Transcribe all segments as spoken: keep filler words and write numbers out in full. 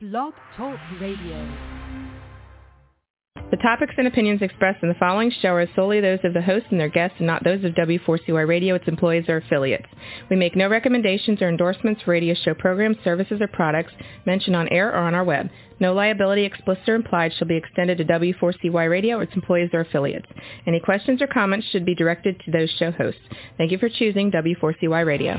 Blog Talk Radio. The topics and opinions expressed in the following show are solely those of the host and their guests and not those of W four C Y Radio, its employees, or affiliates. We make no recommendations or endorsements for radio show programs, services, or products mentioned on air or on our web. No liability, explicit or implied, shall be extended to W four C Y Radio or its employees or affiliates. Any questions or comments should be directed to those show hosts. Thank you for choosing W four C Y Radio.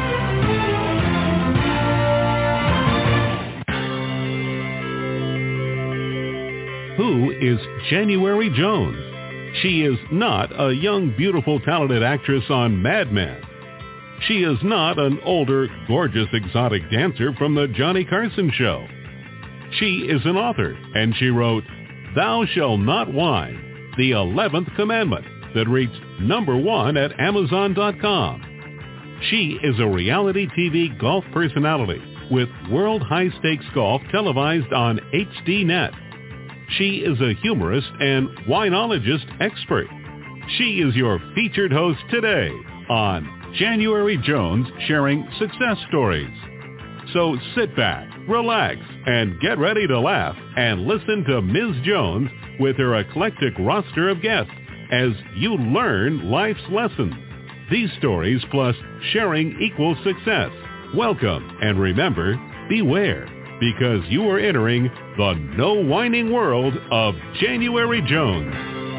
Who is January Jones? She is not a young, beautiful, talented actress on Mad Men. She is not an older, gorgeous, exotic dancer from the Johnny Carson show. She is an author, and she wrote Thou Shalt Not Whine, the eleventh Commandment, that reached number one at Amazon dot com. She is a reality T V golf personality with World High Stakes Golf televised on H D net. She is a humorist and winologist expert. She is your featured host today on January Jones Sharing Success Stories. So sit back, relax, and get ready to laugh and listen to Miz Jones with her eclectic roster of guests as you learn life's lessons. These stories plus sharing equals success. Welcome, and remember, beware, because you are entering the no whining world of January Jones.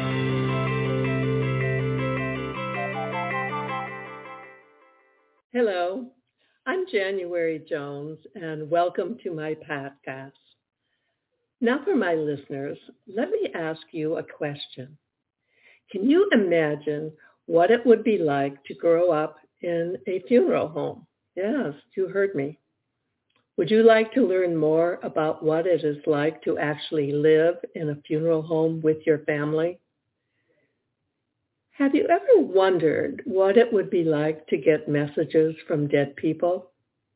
Hello, I'm January Jones, and welcome to my podcast. Now for my listeners, let me ask you a question. Can you imagine what it would be like to grow up in a funeral home? Yes, you heard me. Would you like to learn more about what it is like to actually live in a funeral home with your family? Have you ever wondered what it would be like to get messages from dead people?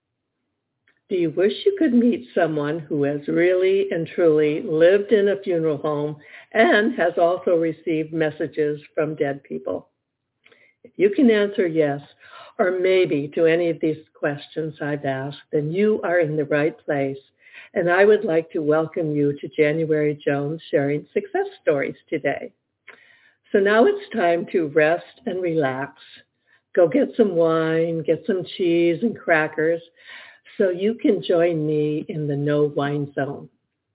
Do you wish you could meet someone who has really and truly lived in a funeral home and has also received messages from dead people? If you can answer yes, or maybe to any of these questions I've asked, then you are in the right place. And I would like to welcome you to January Jones Sharing Success Stories today. So now it's time to rest and relax. Go get some wine, get some cheese and crackers so you can join me in the no wine zone.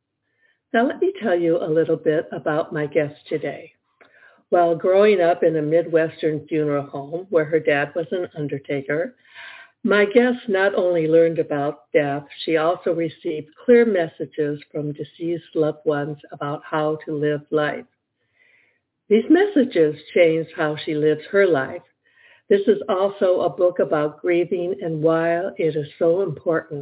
Now let me tell you a little bit about my guest today. While growing up in a Midwestern funeral home where her dad was an undertaker, my guest not only learned about death, she also received clear messages from deceased loved ones about how to live life. These messages changed how she lives her life. This is also a book about grieving and why it is so important.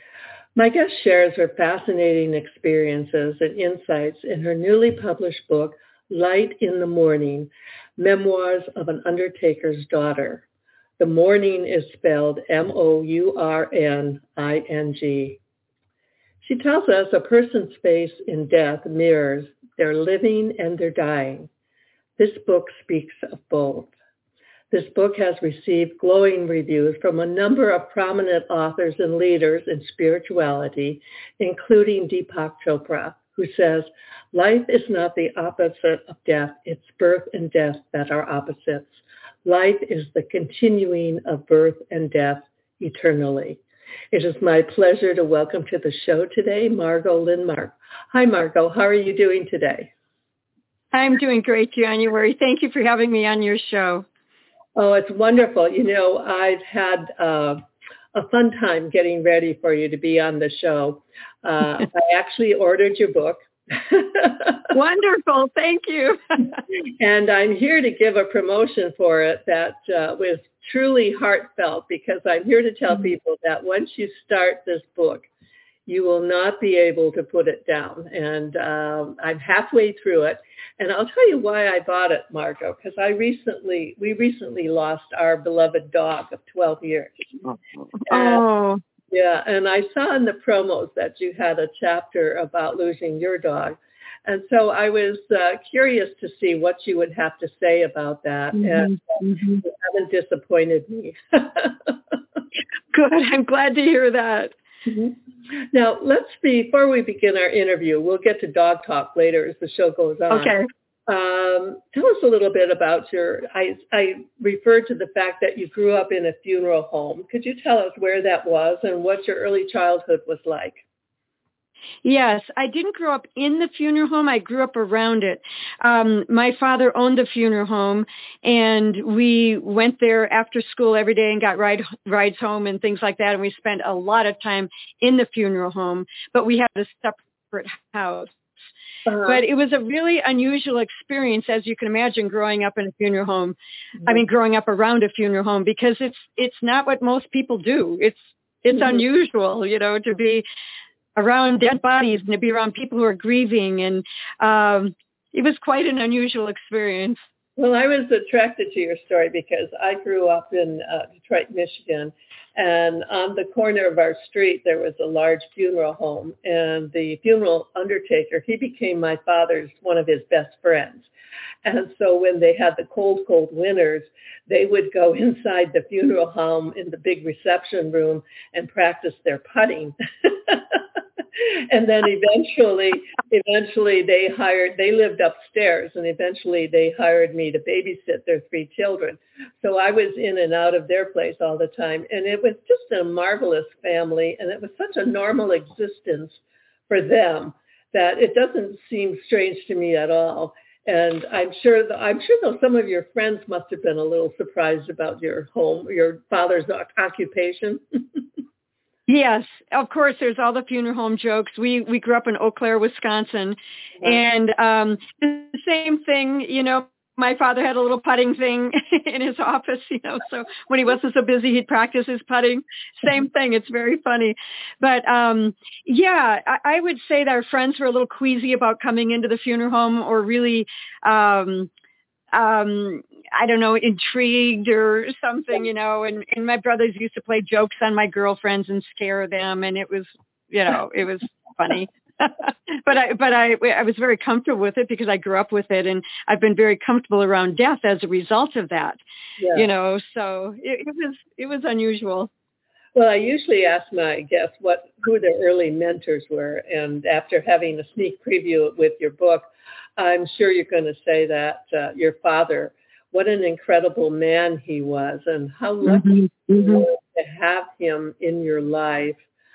My guest shares her fascinating experiences and insights in her newly published book, Light in the Morning, Memoirs of an Undertaker's Daughter. The Mourning is spelled M O U R N I N G. She tells us a person's face in death mirrors their living and their dying. This book speaks of both. This book has received glowing reviews from a number of prominent authors and leaders in spirituality, including Deepak Chopra, who says, life is not the opposite of death. It's birth and death that are opposites. Life is the continuing of birth and death eternally. It is my pleasure to welcome to the show today, Margot Lindmark. Hi, Margot. How are you doing today? I'm doing great, January. Thank you for having me on your show. Oh, it's wonderful. You know, I've had uh, a fun time getting ready for you to be on the show. Uh, I actually ordered your book. Wonderful. Thank you. And I'm here to give a promotion for it that uh, was truly heartfelt, because I'm here to tell people that once you start this book, you will not be able to put it down. And um, I'm halfway through it. And I'll tell you why I bought it, Margot, because I recently, we recently lost our beloved dog of twelve years. Oh. And, yeah, and I saw in the promos that you had a chapter about losing your dog. And so I was uh, curious to see what you would have to say about that. Mm-hmm. And uh, mm-hmm. you haven't disappointed me. Good. I'm glad to hear that. Mm-hmm. Now, let's, before we begin our interview, we'll get to dog talk later as the show goes on. Okay. Um, tell us a little bit about your, I, I referred to the fact that you grew up in a funeral home. Could you tell us where that was and what your early childhood was like? Yes, I didn't grow up in the funeral home. I grew up around it. Um, my father owned a funeral home, and we went there after school every day and got ride, rides home and things like that, and we spent a lot of time in the funeral home, but we had a separate house. Uh-huh. But it was a really unusual experience, as you can imagine, growing up in a funeral home. Mm-hmm. I mean, growing up around a funeral home, because it's it's not what most people do. It's it's mm-hmm. unusual, you know, to be around dead bodies and to be around people who are grieving. And um, it was quite an unusual experience. Well, I was attracted to your story because I grew up in uh, Detroit, Michigan, and on the corner of our street, there was a large funeral home, and the funeral undertaker, he became my father's, one of his best friends. And so when they had the cold, cold winters, they would go inside the funeral home in the big reception room and practice their putting. And then eventually, eventually they hired, they lived upstairs, and eventually they hired me to babysit their three children. So I was in and out of their place all the time. And it was just a marvelous family, and it was such a normal existence for them that it doesn't seem strange to me at all. And I'm sure, that, I'm sure though some of your friends must have been a little surprised about your home, your father's occupation. Yes, of course, there's all the funeral home jokes. We we grew up in Eau Claire, Wisconsin, and um, the same thing, you know, my father had a little putting thing in his office, you know, so when he wasn't so busy, he'd practice his putting. Same thing. It's very funny. But um, yeah, I, I would say that our friends were a little queasy about coming into the funeral home, or really um um, I don't know, intrigued or something, you know, and, and my brothers used to play jokes on my girlfriends and scare them. And it was, you know, it was funny. but I, but I, I was very comfortable with it because I grew up with it, and I've been very comfortable around death as a result of that, yeah. you know, so it, it was, it was unusual. Well, I usually ask my guests what, who their early mentors were. And after having a sneak preview with your book, I'm sure you're going to say that uh, your father, what an incredible man he was, and how lucky mm-hmm. you were to have him in your life.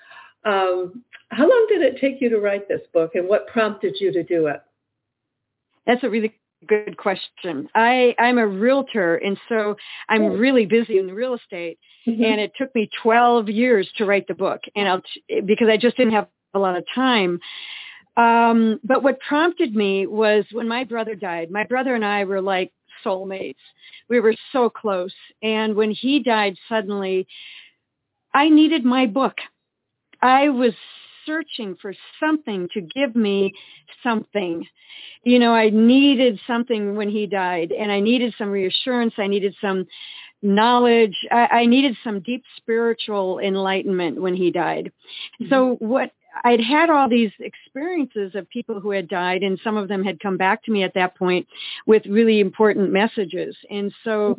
Um, how long did it take you to write this book, and what prompted you to do it? That's a really good question. I, I'm a realtor, and so I'm oh. really busy in real estate, mm-hmm. and it took me twelve years to write the book, and I'll, because I just didn't have a lot of time. Um, but what prompted me was when my brother died. My brother and I were like soulmates. We were so close. And when he died suddenly, I needed my book. I was searching for something to give me something. You know, I needed something when he died, and I needed some reassurance. I needed some knowledge. I, I needed some deep spiritual enlightenment when he died. Mm-hmm. So what I'd had all these experiences of people who had died, and some of them had come back to me at that point with really important messages. And so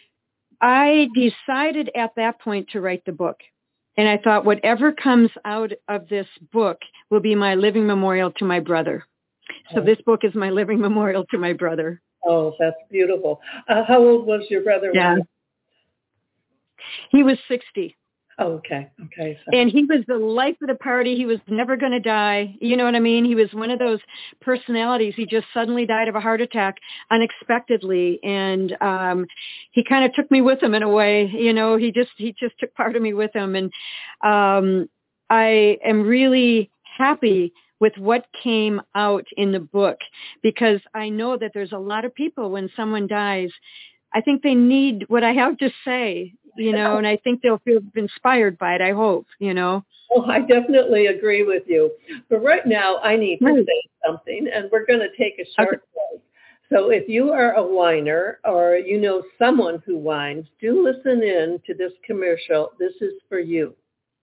I decided at that point to write the book. And I thought whatever comes out of this book will be my living memorial to my brother. So this book is my living memorial to my brother. Oh, that's beautiful. Uh, how old was your brother? Yeah. When he was sixty. Oh, okay. Okay. So. And he was the life of the party. He was never going to die. You know what I mean? He was one of those personalities. He just suddenly died of a heart attack unexpectedly. And um, he kind of took me with him in a way. You know, he just he just took part of me with him. And um, I am really happy with what came out in the book, because I know that there's a lot of people when someone dies, I think they need what I have to say, you know, and I think they'll feel inspired by it, I hope, you know. Oh, I definitely agree with you. But right now, I need to right. say something, and we're going to take a short okay. break. So if you are a whiner, or you know someone who whines, do listen in to this commercial. This is for you.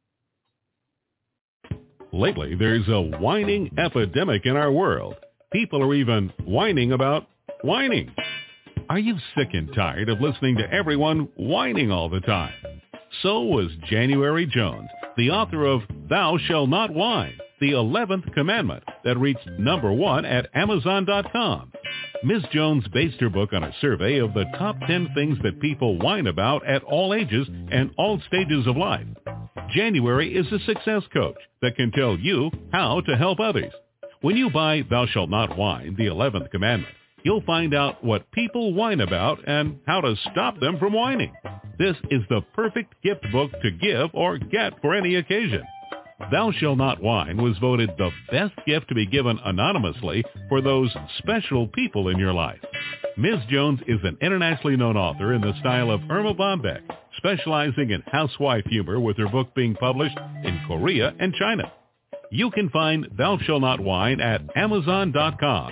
Lately, there's a whining epidemic in our world. People are even whining about whining. Are you sick and tired of listening to everyone whining all the time? So was January Jones, the author of Thou Shalt Not Whine, the eleventh Commandment, that reached number one at Amazon dot com. Miz Jones based her book on a survey of the top ten things that people whine about at all ages and all stages of life. January is a success coach that can tell you how to help others. When you buy Thou Shalt Not Whine, the eleventh Commandment, you'll find out what people whine about and how to stop them from whining. This is the perfect gift book to give or get for any occasion. Thou Shalt Not Whine was voted the best gift to be given anonymously for those special people in your life. Miz Jones is an internationally known author in the style of Irma Bombeck, specializing in housewife humor, with her book being published in Korea and China. You can find Thou Shalt Not Whine at Amazon dot com.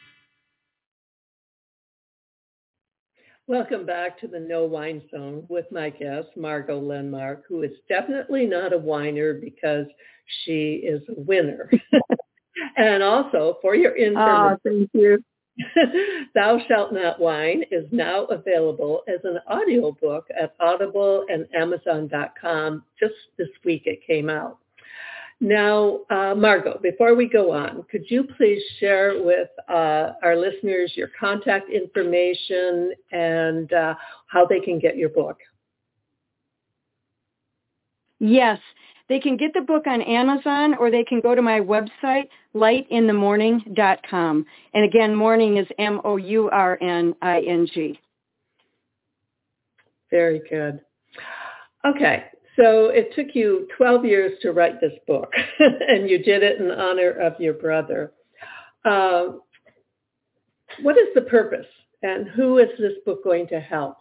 Welcome back to the No Whine Zone with my guest, Margot Lenmark, who is definitely not a whiner because she is a winner. And also, for your information, Oh, thank you. Thou Shalt Not Whine is now available as an audiobook at Audible and Amazon dot com. Just this week it came out. Now, uh, Margot, before we go on, could you please share with uh, our listeners your contact information and uh, how they can get your book? Yes, they can get the book on Amazon, or they can go to my website, light in the morning dot com. And again, morning is M O U R N I N G. Very good. Okay. So it took you twelve years to write this book, and you did it in honor of your brother. Uh, what is the purpose, and who is this book going to help?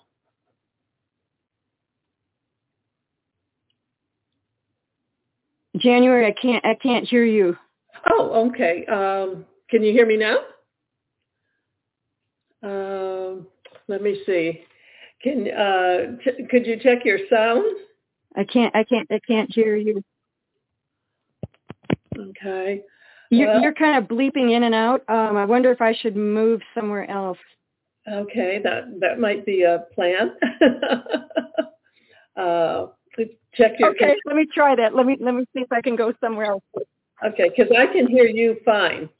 January, I can't, I can't hear you. Oh, okay. Um, can you hear me now? Um, let me see. Can uh, t- could you check your sound? I can't, I can't, I can't hear you. Okay. You're, Well, you're kind of bleeping in and out. Um, I wonder if I should move somewhere else. Okay, that, that might be a plan. uh, check your. Okay, let me try that. Let me, let me see if I can go somewhere else. Okay, because I can hear you fine.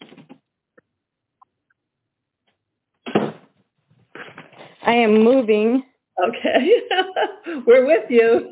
I am moving. Okay. We're with you.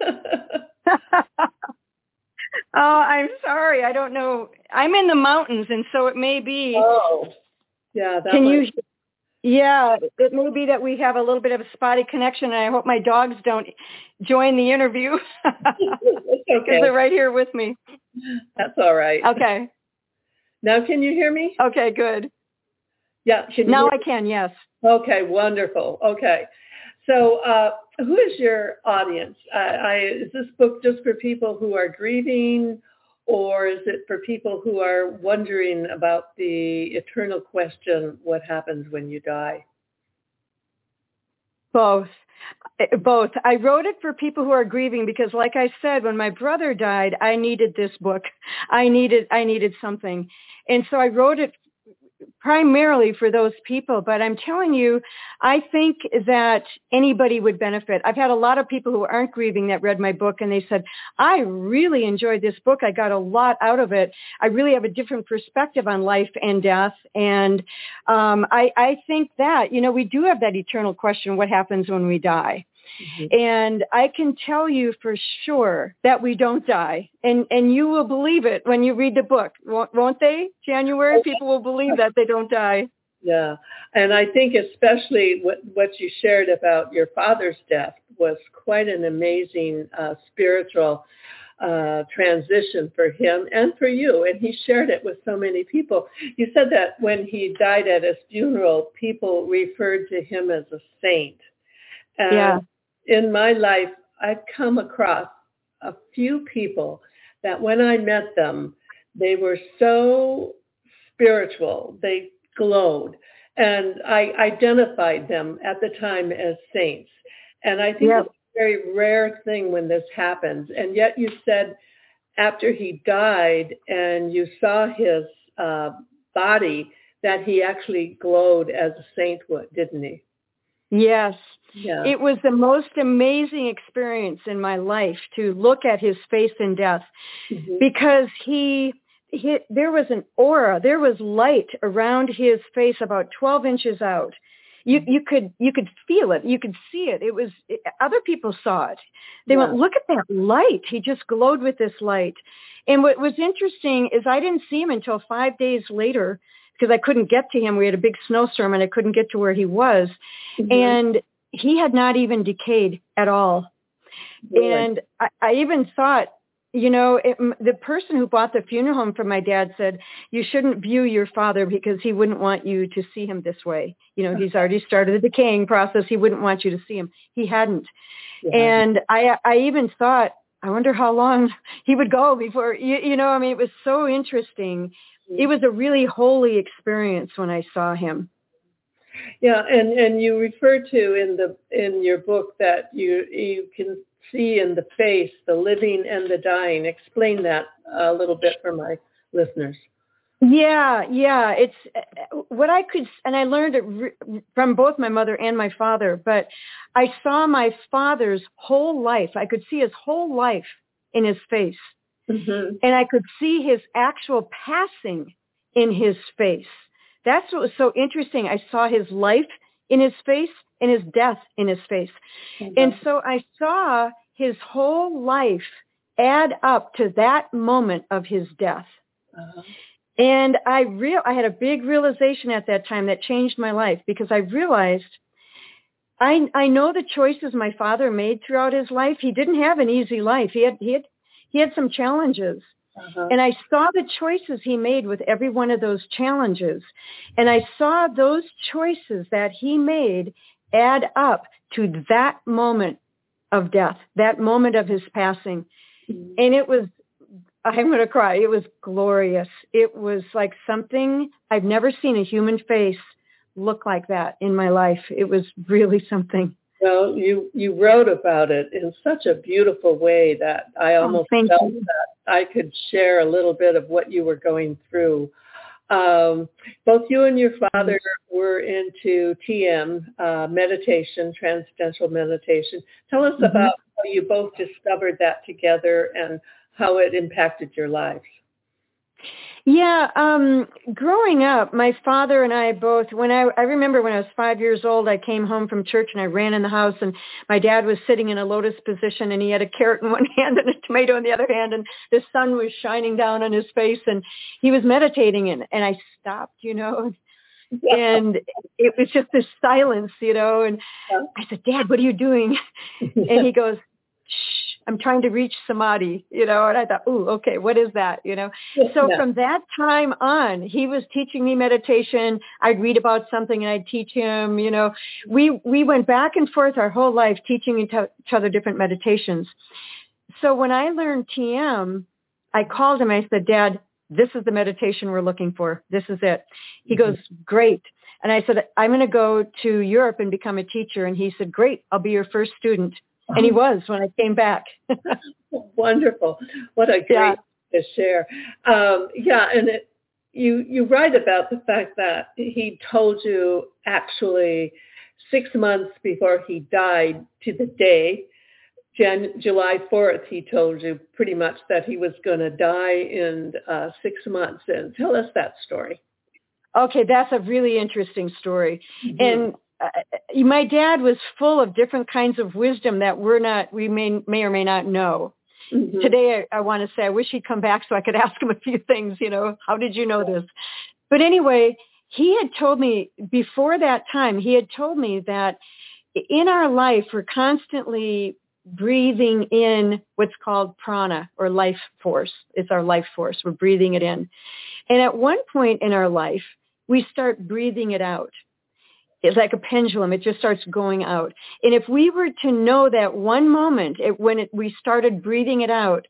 Oh, I'm sorry. I don't know. I'm in the mountains, and so it may be. Oh, yeah. That Can might... you? Yeah, it may be that we have a little bit of a spotty connection, and I hope my dogs don't join the interview because okay. they're right here with me. That's all right. Okay. Now, can you hear me? Okay, good. Yeah. Can you now hear I me? can. Yes. Okay. Wonderful. Okay. So, uh, who is your audience? Uh, I, is this book just for people who are grieving, or is it for people who are wondering about the eternal question, what happens when you die? Both. Both. I wrote it for people who are grieving because, like I said, when my brother died, I needed this book. I needed, I needed something. And so I wrote it primarily for those people, but I'm telling you, I think that anybody would benefit. I've had a lot of people who aren't grieving that read my book, and they said, I really enjoyed this book. I got a lot out of it. I really have a different perspective on life and death. And um, I, I think that, you know, we do have that eternal question, what happens when we die? Mm-hmm. And I can tell you for sure that we don't die. And and you will believe it when you read the book, won't, won't they, January? People will believe that they don't die. Yeah. And I think especially what, what you shared about your father's death was quite an amazing uh, spiritual uh, transition for him and for you. And he shared it with so many people. You said that when he died at his funeral, people referred to him as a saint. And yeah. In my life, I've come across a few people that when I met them, they were so spiritual, they glowed, and I identified them at the time as saints. And I think yep. it's a very rare thing when this happens. And yet you said after he died and you saw his uh, body that he actually glowed as a saint would, didn't he? Yes. Yeah. It was the most amazing experience in my life to look at his face in death, mm-hmm. because he, he, there was an aura, there was light around his face about twelve inches out. You, you could, you could feel it. You could see it. It was, it, other people saw it. They yeah. went, look at that light. He just glowed with this light. And what was interesting is I didn't see him until five days later, because I couldn't get to him. We had a big snowstorm and I couldn't get to where he was. Mm-hmm. And he had not even decayed at all. Really? And I, I even thought, you know, it, the person who bought the funeral home for my dad said, you shouldn't view your father because he wouldn't want you to see him this way. You know, he's already started the decaying process. He wouldn't want you to see him. He hadn't. Yeah. And I, I even thought, I wonder how long he would go before, you, you know, I mean, it was so interesting. It was a really holy experience when I saw him. Yeah, and, and you refer to in the in your book that you you can see in the face the living and the dying. Explain that a little bit for my listeners. Yeah, yeah, it's what I could, and I learned it from both my mother and my father. But I saw my father's whole life. I could see his whole life in his face. Mm-hmm. And I could see his actual passing in his face. That's what was so interesting. I saw his life in his face and his death in his face. Mm-hmm. And so I saw his whole life add up to that moment of his death. Uh-huh. And I real I had a big realization at that time that changed my life, because I realized I I know the choices my father made throughout his life. He didn't have an easy life. He had he had He had some challenges, uh-huh. and I saw the choices he made with every one of those challenges. And I saw those choices that he made add up to that moment of death, that moment of his passing. Mm-hmm. And it was, I'm going to cry. It was glorious. It was like something, I've never seen a human face look like that in my life. It was really something. Well, you, you wrote about it in such a beautiful way that I almost oh, felt you. that I could share a little bit of what you were going through. Um, both you and your father were into T M, uh, meditation, transcendental meditation. Tell us mm-hmm. about how you both discovered that together and how it impacted your lives. Yeah, um, growing up, my father and I both, when I, I remember when I was five years old, I came home from church and I ran in the house and my dad was sitting in a lotus position and he had a carrot in one hand and a tomato in the other hand and the sun was shining down on his face and he was meditating and, and I stopped, you know, and it was just this silence, you know, and I said, Dad, what are you doing? And he goes, shh. I'm trying to reach samadhi, you know, and I thought, ooh, okay, what is that, you know? So yeah. From that time on, he was teaching me meditation. I'd read about something and I'd teach him, you know. We we went back and forth our whole life teaching each other different meditations. So when I learned T M, I called him. I said, Dad, this is the meditation we're looking for. This is it. He mm-hmm. goes, great. And I said, I'm going to go to Europe and become a teacher. And he said, great, I'll be your first student. And he was when I came back. Wonderful. What a great yeah. to share. Um, yeah, and it, you you write about the fact that he told you actually six months before he died to the day, Jan- July fourth, he told you pretty much that he was going to die in uh, six months. And tell us that story. Okay, that's a really interesting story. Mm-hmm. And Uh, my dad was full of different kinds of wisdom that we're not, we may, may or may not know. Mm-hmm. Today, I, I want to say, I wish he'd come back so I could ask him a few things, you know, how did you know this? But anyway, he had told me before that time, he had told me that in our life, we're constantly breathing in what's called prana or life force. It's our life force. We're breathing it in. And at one point in our life, we start breathing it out. It's like a pendulum. It just starts going out. And if we were to know that one moment it, when it, we started breathing it out,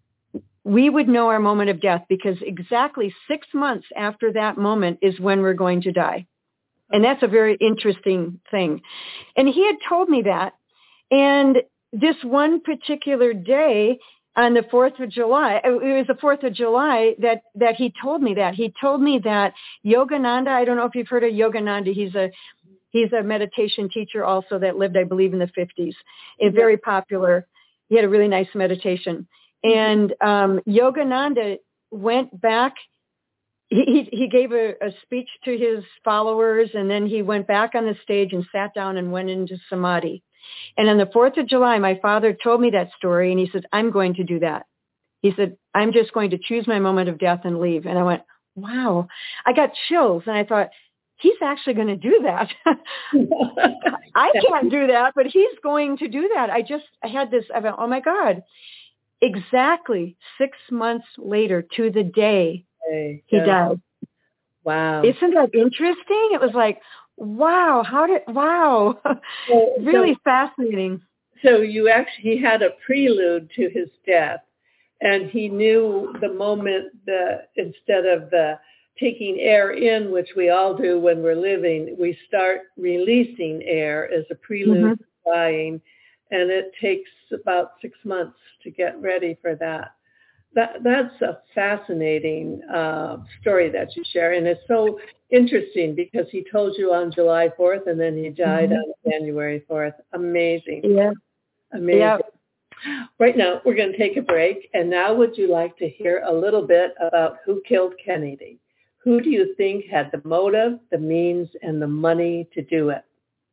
we would know our moment of death, because exactly six months after that moment is when we're going to die. And that's a very interesting thing. And he had told me that. And this one particular day on the fourth of July, it was the fourth of July that, that he told me that. He told me that Yogananda, I don't know if you've heard of Yogananda. He's a He's a meditation teacher also that lived, I believe, in the fifties. And very popular. He had a really nice meditation. And um, Yogananda went back. He, he, he gave a, a speech to his followers, and then he went back on the stage and sat down and went into samadhi. And on the fourth of July, my father told me that story, and he said, I'm going to do that. He said, I'm just going to choose my moment of death and leave. And I went, wow. I got chills, and I thought, he's actually going to do that. I can't do that, but he's going to do that. I just I had this, I went, oh my God. Exactly six months later to the day, hey, he yeah. died. Wow. Isn't that interesting? It was like, wow, how did, wow. So, really so, fascinating. So you actually, he had a prelude to his death, and he knew the moment that instead of the taking air in, which we all do when we're living, we start releasing air as a prelude mm-hmm. to dying, and it takes about six months to get ready for that. That that's a fascinating uh, story that you share, and it's so interesting because he told you on July fourth, and then he died mm-hmm. on January fourth. Amazing. Yeah. Amazing. Yeah. Right now, we're going to take a break, and now would you like to hear a little bit about who killed Kennedy? Who do you think had the motive, the means, and the money to do it?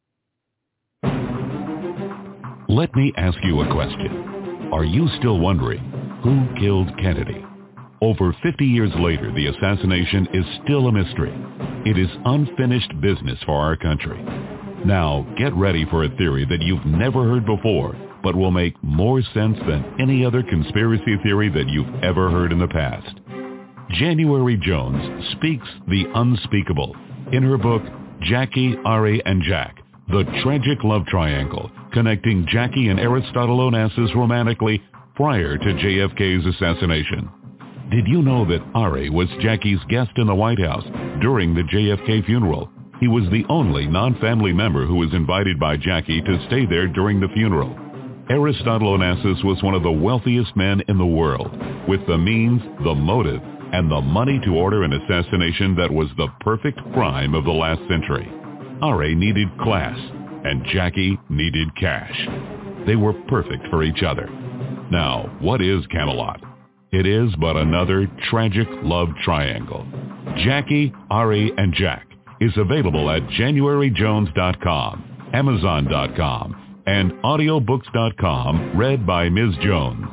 Let me ask you a question. Are you still wondering who killed Kennedy? Over fifty years later, the assassination is still a mystery. It is unfinished business for our country. Now, get ready for a theory that you've never heard before, but will make more sense than any other conspiracy theory that you've ever heard in the past. January Jones speaks the unspeakable in her book, Jackie, Ari, and Jack, The Tragic Love Triangle, connecting Jackie and Aristotle Onassis romantically prior to J F K's assassination. Did you know that Ari was Jackie's guest in the White House during the J F K funeral? He was the only non-family member who was invited by Jackie to stay there during the funeral. Aristotle Onassis was one of the wealthiest men in the world, with the means, the motive, and the money to order an assassination that was the perfect crime of the last century. Ari needed class, and Jackie needed cash. They were perfect for each other. Now, what is Camelot? It is but another tragic love triangle. Jackie, Ari, and Jack is available at January Jones dot com, Amazon dot com, and audiobooks dot com, read by Miz Jones.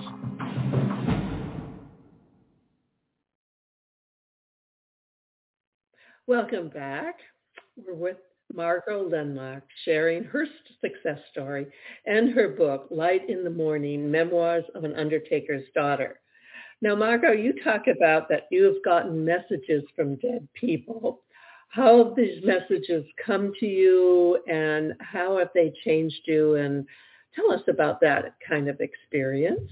Welcome back. We're with Margot Lenmark sharing her success story and her book, Light in the Morning, Memoirs of an Undertaker's Daughter. Now, Margot, you talk about that you have gotten messages from dead people. How have these messages come to you, and how have they changed you? And tell us about that kind of experience.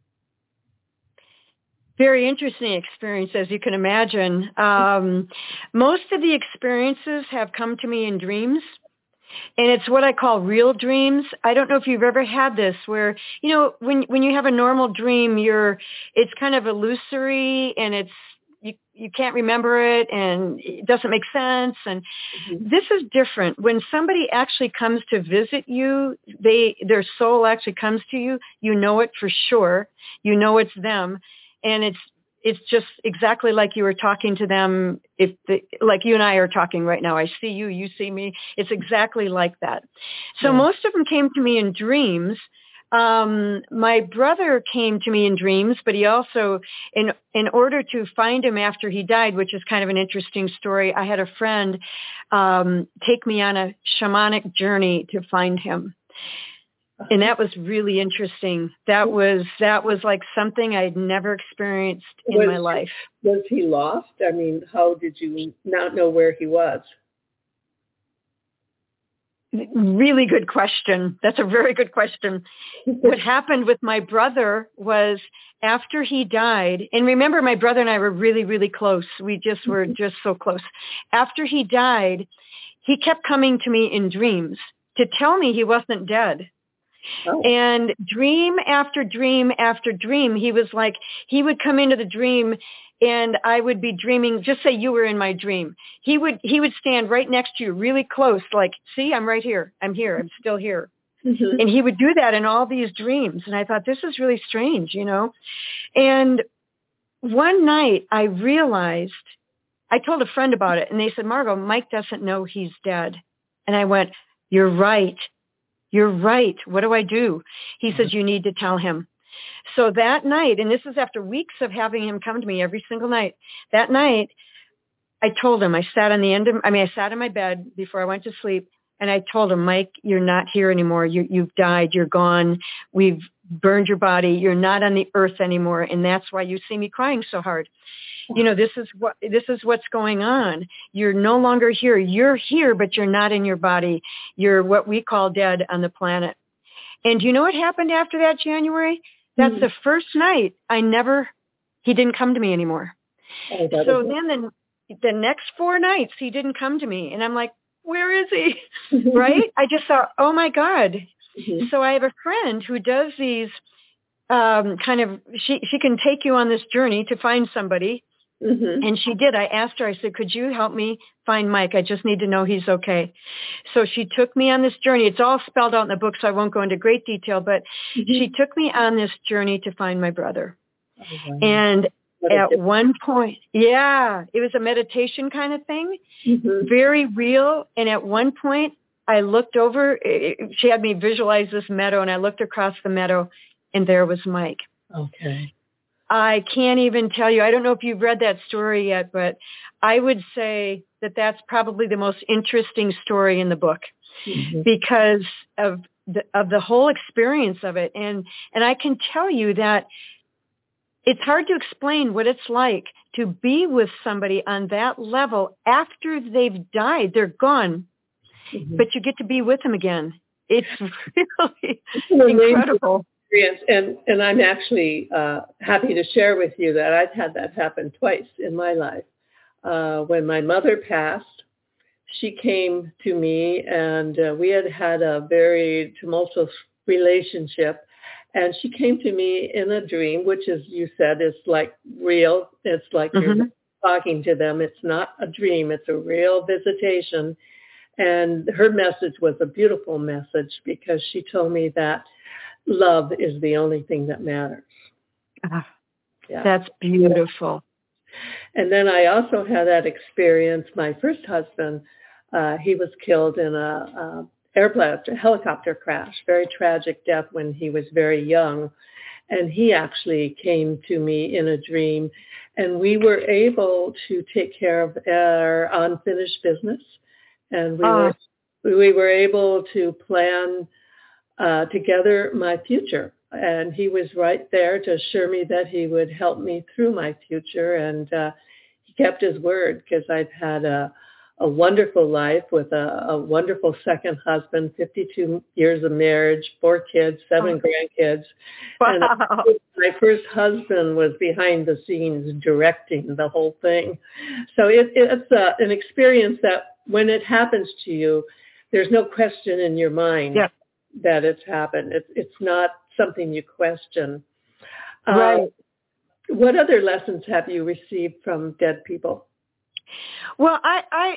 Very interesting experience, as you can imagine. Um, most of the experiences have come to me in dreams, and it's what I call real dreams. I don't know if you've ever had this where, you know, when when you have a normal dream, you're it's kind of illusory, and it's you you can't remember it, and it doesn't make sense. And mm-hmm. This is different. When somebody actually comes to visit you, they their soul actually comes to you. You know it for sure. You know it's them. And it's it's just exactly like you were talking to them, if the, like you and I are talking right now. I see you, you see me. It's exactly like that. So yeah. Most of them came to me in dreams. Um, my brother came to me in dreams, but he also, in in order to find him after he died, which is kind of an interesting story, I had a friend um, take me on a shamanic journey to find him. And that was really interesting. That was that was like something I'd never experienced in was, my life. Was he lost? I mean, how did you not know where he was? Really good question. That's a very good question. What happened with my brother was after he died, and remember my brother and I were really, really close. We just were just so close. After he died, he kept coming to me in dreams to tell me he wasn't dead. Oh. And dream after dream after dream, he was like, he would come into the dream and I would be dreaming, just say you were in my dream. He would, he would stand right next to you really close, like, see, I'm right here. I'm here. I'm still here. Mm-hmm. And he would do that in all these dreams. And I thought, this is really strange, you know? And one night I realized, I told a friend about it, and they said, Margot, Mike doesn't know he's dead. And I went, you're right. You're right. What do I do? He mm-hmm. says, you need to tell him. So that night, and this is after weeks of having him come to me every single night, that night I told him, I sat on the end of, I mean, I sat in my bed before I went to sleep, and I told him, Mike, you're not here anymore. You, you've died. You're gone. We've burned your body. You're not on the earth anymore. And that's why you see me crying so hard. You know, this is what, this is what's going on. You're no longer here. You're here, but you're not in your body. You're what we call dead on the planet. And do you know what happened after that, January? That's mm-hmm. the first night I never, he didn't come to me anymore. Oh, so then the, the next four nights he didn't come to me. And I'm like, where is he? Right? I just thought, oh my God. Mm-hmm. So I have a friend who does these um, kind of, she, she can take you on this journey to find somebody. Mm-hmm. And she did. I asked her, I said, could you help me find Mike? I just need to know he's okay. So she took me on this journey. It's all spelled out in the book, so I won't go into great detail, but mm-hmm. she took me on this journey to find my brother. Oh, wow. And at one point, yeah, it was a meditation kind of thing, mm-hmm. very real. And at one point, I looked over, she had me visualize this meadow, and I looked across the meadow, and there was Mike. Okay. I can't even tell you. I don't know if you've read that story yet, but I would say that that's probably the most interesting story in the book mm-hmm. because of the, of the whole experience of it. And, and I can tell you that it's hard to explain what it's like to be with somebody on that level after they've died. They're gone, mm-hmm. but you get to be with them again. It's really incredible. Experience. And, and I'm actually uh, happy to share with you that I've had that happen twice in my life. Uh, when my mother passed, she came to me, and uh, we had had a very tumultuous relationship. And she came to me in a dream, which, as you said, is like real. It's like mm-hmm. you're talking to them. It's not a dream. It's a real visitation. And her message was a beautiful message because she told me that love is the only thing that matters. Ah, yeah. That's beautiful. And then I also had that experience. My first husband, uh, he was killed in a, a airplane, a helicopter crash, very tragic death when he was very young. And he actually came to me in a dream, and we were able to take care of our unfinished business. And we ah. were we were able to plan Uh, together my future. And he was right there to assure me that he would help me through my future. And uh, he kept his word, because I've had a, a wonderful life with a, a wonderful second husband, fifty-two years of marriage, four kids, seven oh. grandkids. Wow. And my first husband was behind the scenes directing the whole thing. So it, it's uh, an experience that when it happens to you, there's no question in your mind. Yeah. that it's happened. It's it's not something you question. Right. Uh, what other lessons have you received from dead people? Well, I, I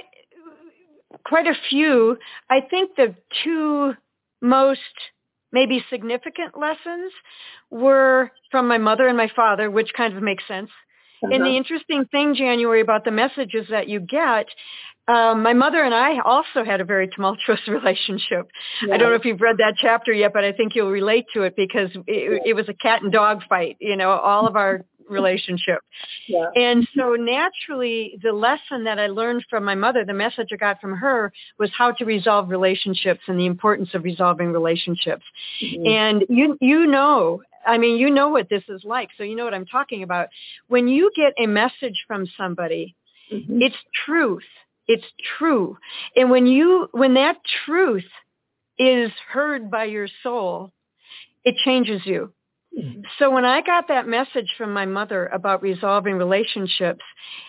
quite a few. I think the two most maybe significant lessons were from my mother and my father, which kind of makes sense. Uh-huh. And the interesting thing, January, about the messages that you get, Um, my mother and I also had a very tumultuous relationship. Yeah. I don't know if you've read that chapter yet, but I think you'll relate to it because it, it was a cat and dog fight, you know, all of our relationship. Yeah. And so naturally, the lesson that I learned from my mother, the message I got from her, was how to resolve relationships and the importance of resolving relationships. Mm-hmm. And you, you know, I mean, you know what this is like, so you know what I'm talking about. When you get a message from somebody, mm-hmm. it's truth. It's true. And when you, when that truth is heard by your soul, it changes you. Mm-hmm. So when I got that message from my mother about resolving relationships,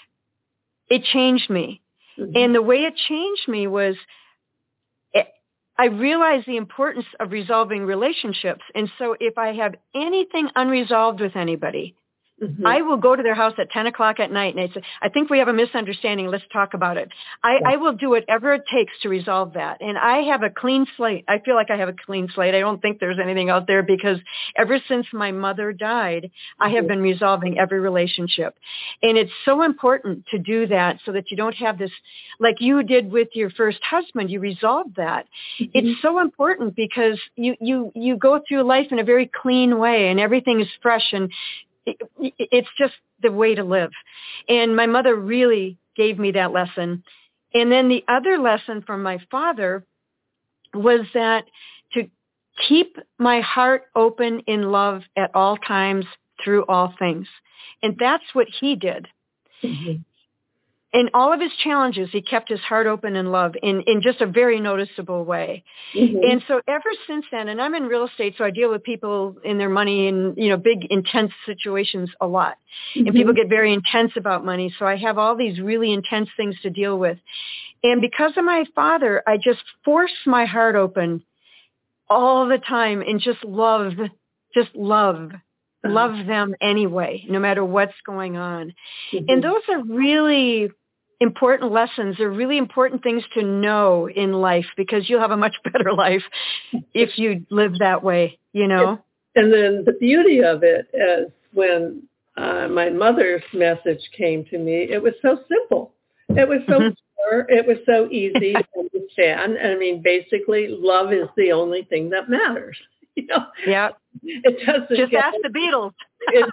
it changed me. Mm-hmm. And the way it changed me was it, I realized the importance of resolving relationships. And so if I have anything unresolved with anybody, Mm-hmm. I will go to their house at ten o'clock at night and I say, I think we have a misunderstanding. Let's talk about it. I, yeah. I will do whatever it takes to resolve that. And I have a clean slate. I feel like I have a clean slate. I don't think there's anything out there because ever since my mother died, mm-hmm. I have been resolving every relationship. And it's so important to do that so that you don't have this, like you did with your first husband, you resolved that. Mm-hmm. It's so important because you, you, you go through life in a very clean way and everything is fresh and it's just the way to live. And my mother really gave me that lesson. And then the other lesson from my father was that to keep my heart open in love at all times through all things. And that's what he did. Mm-hmm. In all of his challenges, he kept his heart open in love in, in just a very noticeable way. Mm-hmm. And so ever since then, and I'm in real estate, so I deal with people in their money in, you know, big, intense situations a lot. Mm-hmm. And people get very intense about money. So I have all these really intense things to deal with. And because of my father, I just force my heart open all the time and just love, just love. Uh-huh. Love them anyway, no matter what's going on. Mm-hmm. And those are really important lessons. They're really important things to know in life because you'll have a much better life if you live that way, you know? And then the beauty of it is when uh, my mother's message came to me, it was so simple. It was so mm-hmm. pure. It was so easy to understand. I mean, basically, love is the only thing that matters. You know, yeah. It doesn't just get, ask the Beatles. it,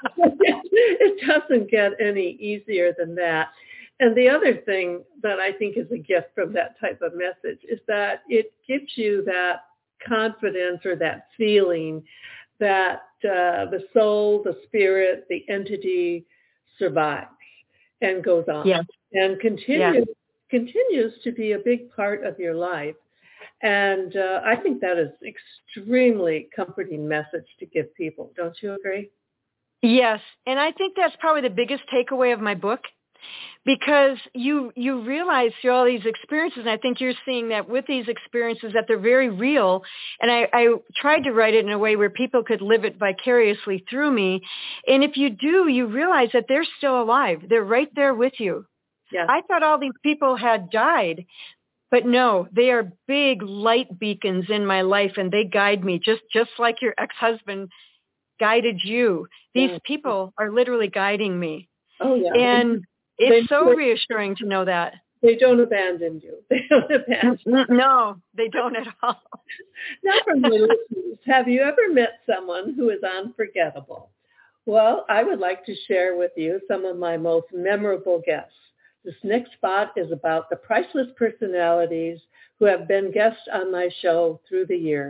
it doesn't get any easier than that. And the other thing that I think is a gift from that type of message is that it gives you that confidence or that feeling that uh, the soul, the spirit, the entity survives and goes on yes. and continues yes. continues to be a big part of your life. And uh, I think that is extremely comforting message to give people. Don't you agree? Yes. And I think that's probably the biggest takeaway of my book because you you realize through all these experiences, and I think you're seeing that with these experiences that they're very real. And I, I tried to write it in a way where people could live it vicariously through me. And if you do, you realize that they're still alive. They're right there with you. Yeah. I thought all these people had died. But no, they are big light beacons in my life, and they guide me just, just like your ex-husband guided you. These yeah. people are literally guiding me. Oh, yeah. And they, it's so they, reassuring to know that. They don't abandon you. They don't abandon you. No, they don't at all. Now, from my listeners, have you ever met someone who is unforgettable? Well, I would like to share with you some of my most memorable guests. This next spot is about the priceless personalities who have been guests on my show through the years.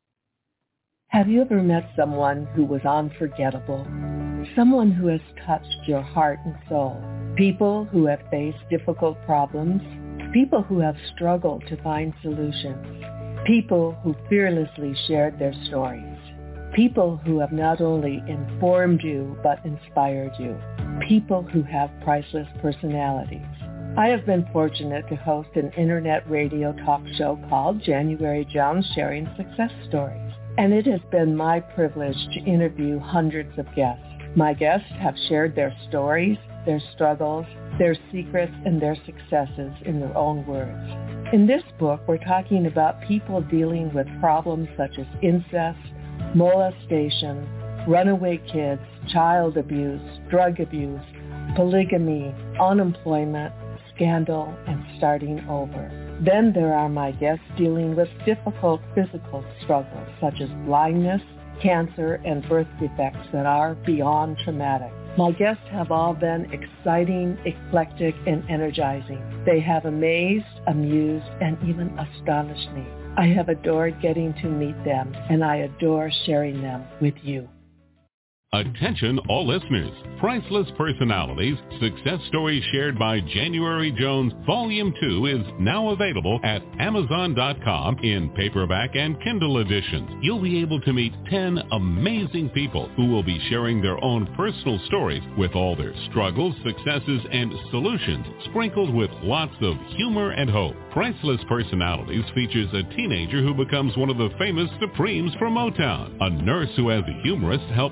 Have you ever met someone who was unforgettable? Someone who has touched your heart and soul? People who have faced difficult problems? People who have struggled to find solutions? People who fearlessly shared their stories? People who have not only informed you, but inspired you. People who have priceless personalities. I have been fortunate to host an internet radio talk show called January Jones Sharing Success Stories. And it has been my privilege to interview hundreds of guests. My guests have shared their stories, their struggles, their secrets, and their successes in their own words. In this book, we're talking about people dealing with problems such as incest, molestation, runaway kids, child abuse, drug abuse, polygamy, unemployment, scandal, and starting over. Then there are my guests dealing with difficult physical struggles such as blindness, cancer, and birth defects that are beyond traumatic. My guests have all been exciting, eclectic, and energizing. They have amazed, amused, and even astonished me. I have adored getting to meet them, and I adore sharing them with you. Attention all listeners. Priceless Personalities, Success Stories Shared by January Jones, Volume two is now available at Amazon dot com in paperback and Kindle editions. You'll be able to meet ten amazing people who will be sharing their own personal stories with all their struggles, successes, and solutions, sprinkled with lots of humor and hope. Priceless Personalities features a teenager who becomes one of the famous Supremes from Motown. A nurse who, as a humorist, helps people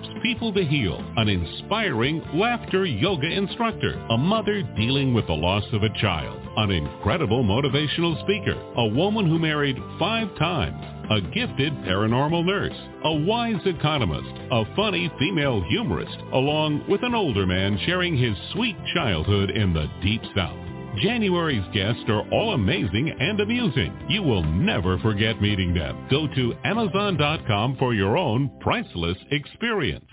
Able to Heal, an inspiring laughter yoga instructor, a mother dealing with the loss of a child, an incredible motivational speaker, a woman who married five times, a gifted paranormal nurse, a wise economist, a funny female humorist, along with an older man sharing his sweet childhood in the Deep South. January's guests are all amazing and amusing. You will never forget meeting them. Go to amazon dot com for your own priceless experience.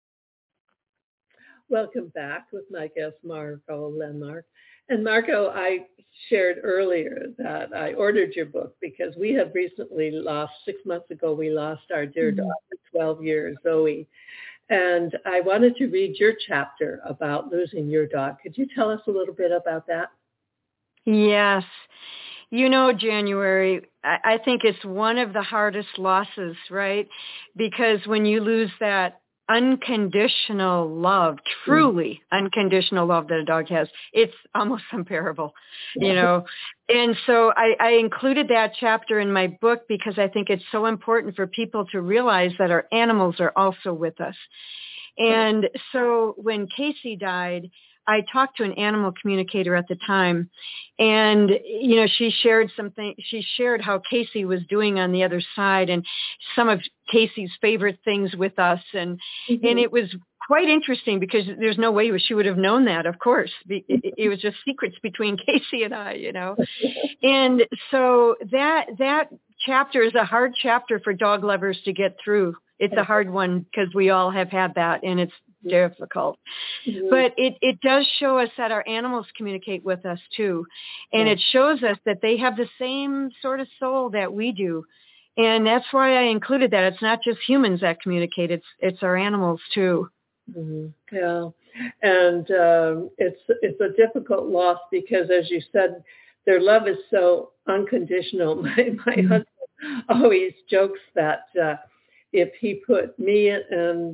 Welcome back with my guest, Marco Lenmark. And Marco, I shared earlier that I ordered your book because we have recently lost, six months ago, we lost our dear daughter, twelve years, Zoe. And I wanted to read your chapter about losing your dog. Could you tell us a little bit about that? Yes. You know, January, I think it's one of the hardest losses, right? Because when you lose that unconditional love, truly unconditional love that a dog has, it's almost unbearable, you know. And so I, I included that chapter in my book because I think it's so important for people to realize that our animals are also with us. And so when Casey died, I talked to an animal communicator at the time, and, you know, she shared something, she shared how Casey was doing on the other side and some of Casey's favorite things with us. And, mm-hmm. and it was quite interesting because there's no way she would have known that, of course. It, it was just secrets between Casey and I, you know. And so that, that chapter is a hard chapter for dog lovers to get through. It's a hard one because we all have had that, and it's difficult. Mm-hmm. But it, it does show us that our animals communicate with us too. And yeah. It shows us that they have the same sort of soul that we do. And that's why I included that. It's not just humans that communicate. It's it's our animals too. Mm-hmm. Yeah. And um, it's it's a difficult loss because, as you said, their love is so unconditional. My, my mm-hmm. husband always jokes that uh, if he put me and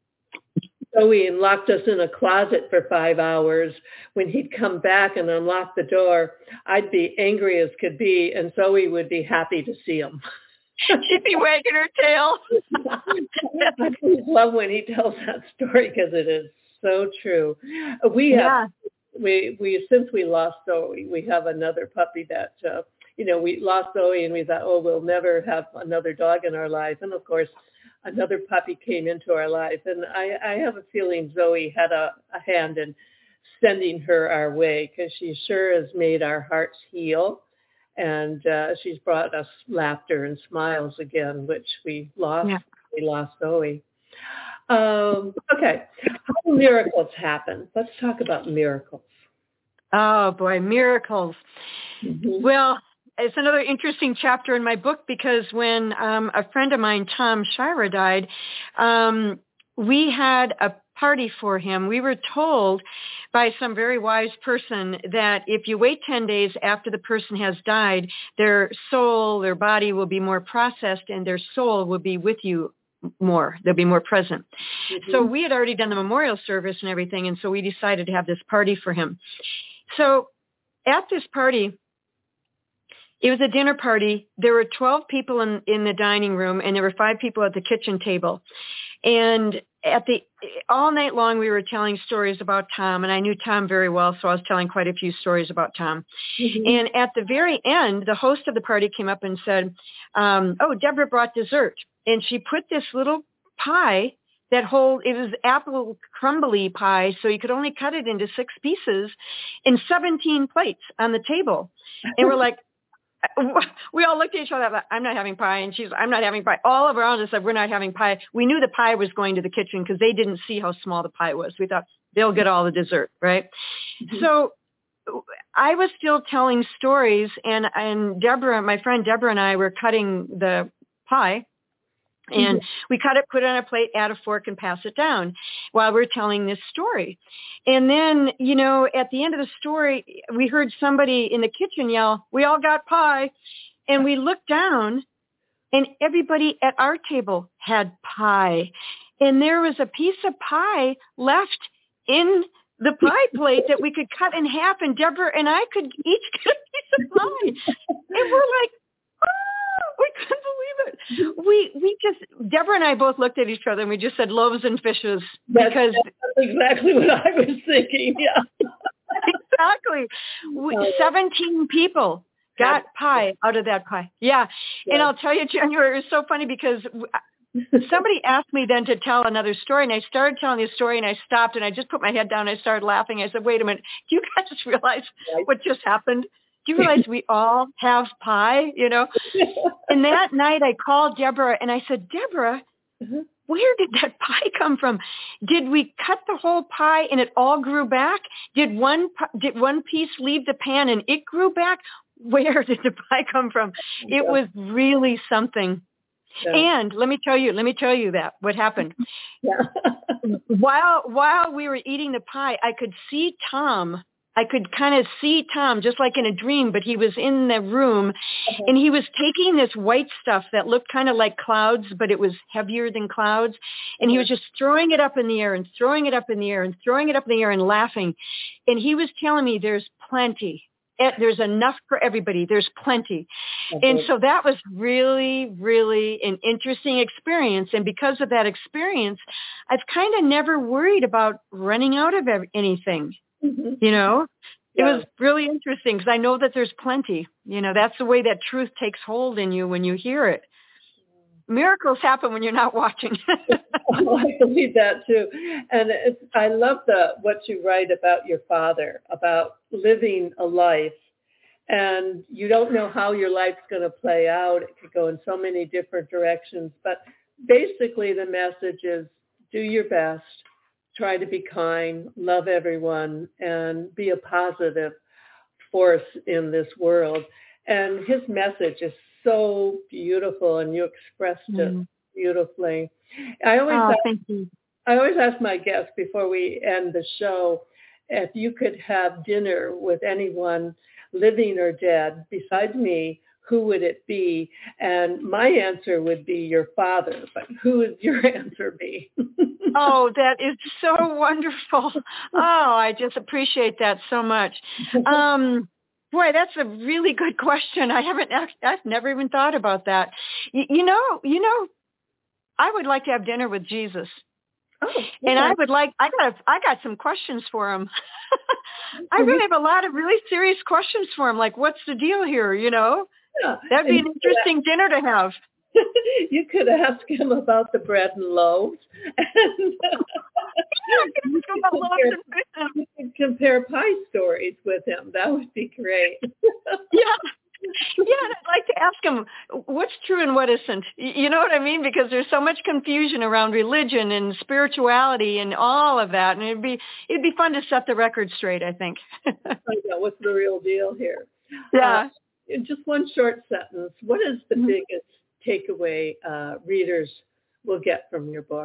Zoe and locked us in a closet for five hours, when he'd come back and unlock the door, I'd be angry as could be, and Zoe would be happy to see him. She'd be wagging her tail. I love when he tells that story because it is so true. We have, yeah. we we since we lost Zoe, we have another puppy that, uh, you know, we lost Zoe and we thought, oh, we'll never have another dog in our lives. And of course, another puppy came into our life. And I, I have a feeling Zoe had a, a hand in sending her our way because she sure has made our hearts heal. And uh, she's brought us laughter and smiles again, which we lost. Yeah. We lost Zoe. Um, okay. How do miracles happen? Let's talk about miracles. Oh, boy, miracles. Mm-hmm. Well, it's another interesting chapter in my book because when um, a friend of mine, Tom Shira, died, um, we had a party for him. We were told by some very wise person that if you wait ten days after the person has died, their soul, their body will be more processed and their soul will be with you more. They'll be more present. Mm-hmm. So we had already done the memorial service and everything, and so we decided to have this party for him. So at this party, it was a dinner party. There were twelve people in, in the dining room, and there were five people at the kitchen table. And at the all night long, we were telling stories about Tom, and I knew Tom very well, so I was telling quite a few stories about Tom. Mm-hmm. And at the very end, the host of the party came up and said, um, oh, Deborah brought dessert. And she put this little pie that hold, it was apple crumbly pie, so you could only cut it into six pieces, in seventeen plates on the table. And we're like, we all looked at each other like, I'm not having pie. And she's, I'm not having pie. All of around us said, we're not having pie. We knew the pie was going to the kitchen because they didn't see how small the pie was. We thought they'll get all the dessert, right? Mm-hmm. So I was still telling stories, and, and Deborah, my friend Deborah and I were cutting the pie. And mm-hmm. we cut it, put it on a plate, add a fork, and pass it down while we're telling this story. And then, you know, at the end of the story, we heard somebody in the kitchen yell, we all got pie. And we looked down, and everybody at our table had pie. And there was a piece of pie left in the pie plate that we could cut in half, and Deborah and I could each get a piece of pie. And we're like, oh, we couldn't believe it. We we just Deborah and I both looked at each other and we just said loaves and fishes because that's, that's exactly what I was thinking. Yeah, exactly. We, Seventeen people got pie out of that pie. Yeah, yeah. And I'll tell you, January, it was so funny because somebody asked me then to tell another story, and I started telling the story, and I stopped, and I just put my head down. And I started laughing. I said, "Wait a minute! Do you guys realize what just happened? Do you realize we all have pie, you know?" And that night I called Deborah and I said, "Deborah, mm-hmm. where did that pie come from? Did we cut the whole pie and it all grew back? Did one did one piece leave the pan and it grew back? Where did the pie come from?" It was really something. Yeah. And let me tell you, let me tell you that what happened. Yeah. while while we were eating the pie, I could see Tom. I could kind of see Tom just like in a dream, but he was in the room uh-huh. and he was taking this white stuff that looked kind of like clouds, but it was heavier than clouds. And uh-huh. he was just throwing it up in the air and throwing it up in the air and throwing it up in the air and laughing. And he was telling me there's plenty. There's enough for everybody. There's plenty. Uh-huh. And so that was really, really an interesting experience. And because of that experience, I've kind of never worried about running out of anything. Mm-hmm. You know, it yeah. was really interesting because I know that there's plenty. You know, that's the way that truth takes hold in you when you hear it. Miracles happen when you're not watching. Oh, I believe that too. And it's, I love the what you write about your father, about living a life. And you don't know how your life's going to play out. It could go in so many different directions. But basically the message is do your best. Try to be kind, love everyone, and be a positive force in this world. And his message is so beautiful, and you expressed mm. it beautifully. I always, oh, ask, thank you. I always ask my guests before we end the show if you could have dinner with anyone, living or dead, besides me, who would it be? And my answer would be your father, but who would your answer be? Oh, that is so wonderful. Oh, I just appreciate that so much. Um, boy, that's a really good question. I haven't, I've never even thought about that. You, you know, you know, I would like to have dinner with Jesus. Oh, okay. And I would like, I got, I got some questions for him. I really have a lot of really serious questions for him. Like, what's the deal here? You know? Yeah. That'd be an interesting dinner to have. You could ask him about the bread and loaves. And, uh, you, could compare, you could compare pie stories with him. That would be great. Yeah. Yeah, I'd like to ask him what's true and what isn't. You know what I mean? Because there's so much confusion around religion and spirituality and all of that, and it'd be it'd be fun to set the record straight, I think. Find out what's the real deal here. Yeah. Uh, just one short sentence. What is the mm-hmm. biggest takeaway uh, readers will get from your book?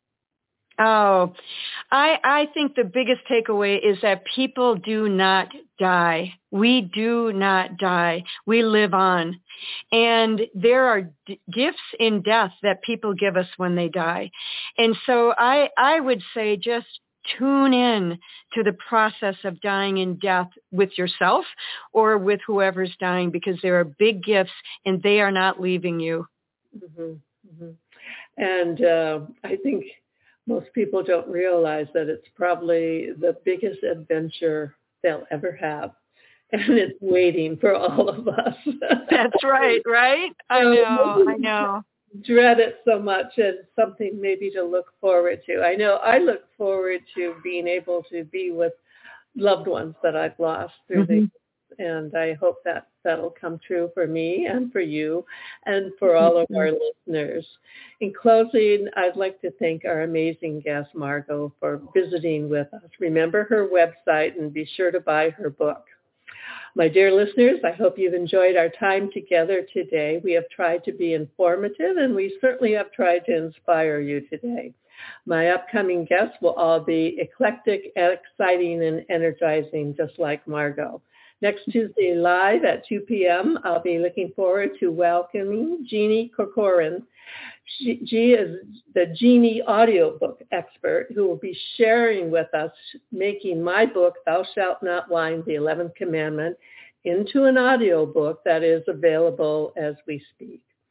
Oh, I I think the biggest takeaway is that people do not die. We do not die. We live on. And there are d- gifts in death that people give us when they die. And so I I would say just tune in to the process of dying in death with yourself or with whoever's dying, because there are big gifts and they are not leaving you. Mm-hmm. Mm-hmm. And uh, I think most people don't realize that it's probably the biggest adventure they'll ever have. And it's waiting for all of us. That's right, right? I know, I know. Dread it so much, and something maybe to look forward to. I know I look forward to being able to be with loved ones that I've lost through mm-hmm. the and I hope that that'll come true for me and for you and for all of our listeners. In closing, I'd like to thank our amazing guest, Margot, for visiting with us. Remember her website and be sure to buy her book. My dear listeners, I hope you've enjoyed our time together today. We have tried to be informative, and we certainly have tried to inspire you today. My upcoming guests will all be eclectic, exciting, and energizing, just like Margot. Next Tuesday live at two p.m., I'll be looking forward to welcoming Jeannie Corcoran. She, she is the Jeannie audiobook expert who will be sharing with us making my book, Thou Shalt Not Lie, the eleventh Commandment, into an audiobook that is available as we speak.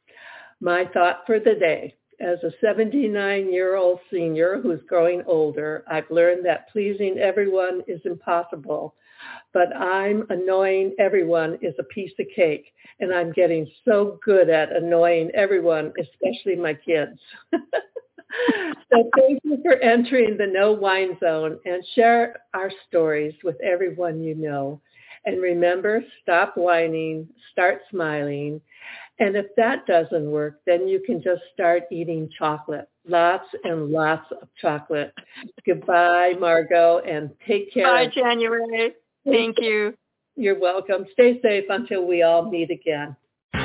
My thought for the day. As a seventy-nine-year-old senior who's growing older, I've learned that pleasing everyone is impossible, but I'm annoying everyone is a piece of cake, and I'm getting so good at annoying everyone, especially my kids. So thank you for entering the No Whine Zone, and share our stories with everyone you know. And remember, stop whining, start smiling. And if that doesn't work, then you can just start eating chocolate. Lots and lots of chocolate. Goodbye, Margot, and take care. Bye, January. Thank you. You're welcome. Stay safe until we all meet again.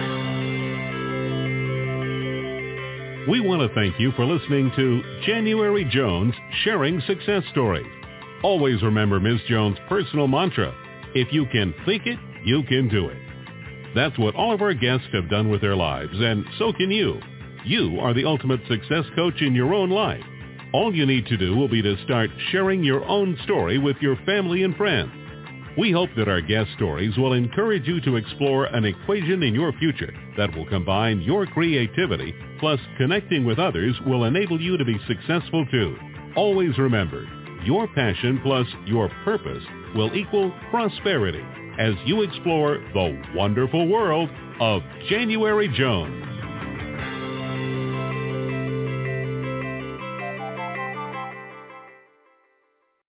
We want to thank you for listening to January Jones Sharing Success Stories. Always remember Miz Jones' personal mantra, if you can think it, you can do it. That's what all of our guests have done with their lives, and so can you. You are the ultimate success coach in your own life. All you need to do will be to start sharing your own story with your family and friends. We hope that our guest stories will encourage you to explore an equation in your future that will combine your creativity plus connecting with others will enable you to be successful too. Always remember, your passion plus your purpose will equal prosperity as you explore the wonderful world of January Jones.